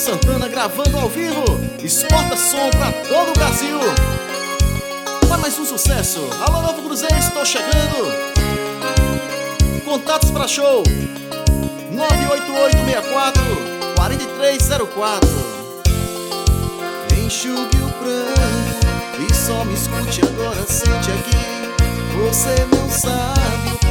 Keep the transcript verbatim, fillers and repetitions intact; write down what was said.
Santana gravando ao vivo. Exporta som pra todo o Brasil. Vai mais um sucesso. Alô, Novo Cruzeiro, estou chegando. Contatos pra show nove oito oito seis quatro quatro três zero quatro. Enxugue o pranto e só me escute agora, sente aqui. Você não sabe o